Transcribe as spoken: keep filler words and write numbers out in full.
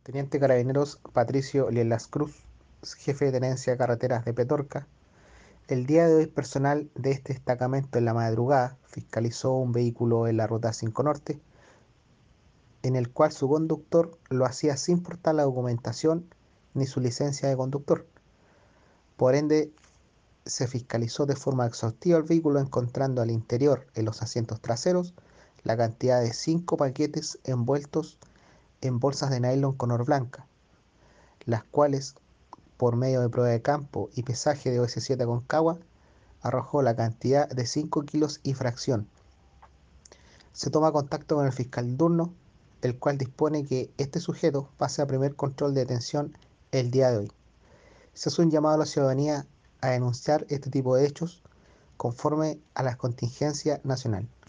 Teniente Carabineros Patricio Lielas Cruz, jefe de Tenencia de Carreteras de Petorca. El día de hoy, personal de este destacamento en la madrugada fiscalizó un vehículo en la ruta cinco Norte, en el cual su conductor lo hacía sin portar la documentación ni su licencia de conductor. Por ende, se fiscalizó de forma exhaustiva el vehículo, encontrando al interior, en los asientos traseros, la cantidad de cinco paquetes envueltos en bolsas de nylon color blanca, las cuales, por medio de prueba de campo y pesaje de O S siete Aconcagua, arrojó la cantidad de cinco kilos y fracción. Se toma contacto con el fiscal en turno, el cual dispone que este sujeto pase a primer control de detención el día de hoy. Se hace un llamado a la ciudadanía a denunciar este tipo de hechos conforme a la contingencia nacional.